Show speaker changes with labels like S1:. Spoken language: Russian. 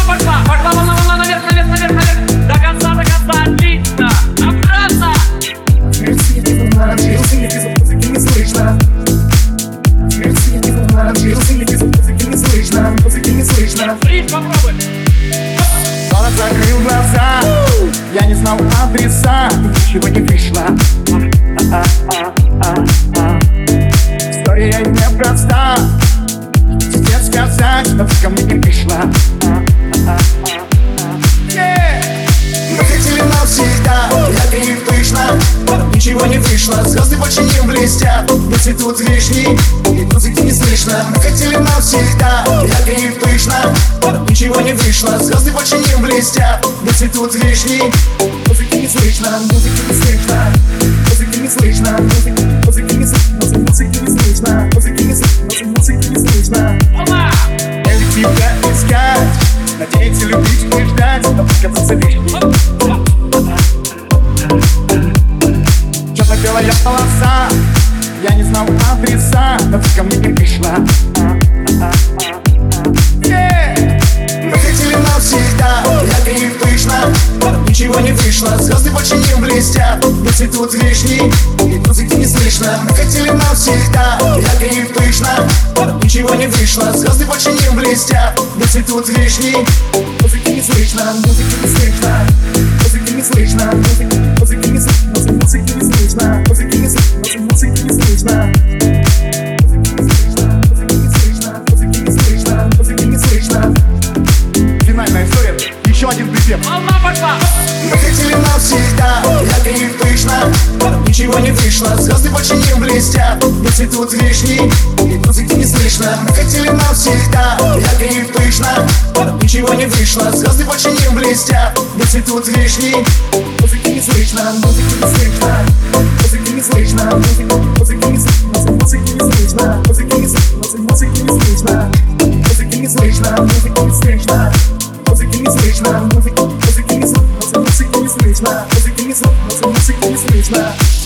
S1: пошла, пошла волна, наверх, наверх, наверх, наверх. До конца, отлично. Обратно.
S2: Музыки не слышно. Музыки не слышно.
S1: Риф, попробуй.
S2: Снова закрыл глаза, я не знал адреса, ничего не вышло. История непроста, тебе сказать, но ко мне не пришла. Мы хотели навсегда, ярко и пышно, ничего не вышло. Звезды больше не блестят, не цветут вишни, и музыки не слышно. Мы хотели навсегда, ярко и пышно, ничего не вышло. Звезды больше не блестят, не цветут вишни, музыки не слышно, музыки не слышно, музыки не слышно, музыки не слышно, музыки не слышно, музыки не слышно, музыки не слышно. Я тебя искать, надеяться, любить и ждать, но показаться лишней. Черно-белая полоса, я не знал адреса, но ты ко мне не пришла. Мы хотели навсегда, ярко и пышно, ничего не вышло. Звезды больше не блестят, не цветут вишни, и музыки не слышно. Мы хотели навсегда, ярко и пышно, ничего не вышло. Звезды больше не блестят, не цветут вишни, музыки не слышно, музыки не слышно, музыки не слышно, музыки не слышно, музыки не слышно, музыки не слышно, музыки не слышно. Финальная история, еще один припев.
S1: Волна пошла.
S2: Мы хотели навсегда, ярко и пышно, ничего не вышло. Звезды больше не блестят, не цветут вишни, и музыки не слышно. Мы хотели навсегда, ярко и пышно, ничего не вышло. Звезды больше не блестят, не цветут вишни, музыки не слышно, музыки не слышно, музыки не слышно, музыки не слышно, музыки не слышно, музыки не слышно, музыки не слышно, музыки не слышно, музыки не слышно, музыки не слышно, музыки не слышно, музыки не слышно, музыки не слышно, музыки не слышно.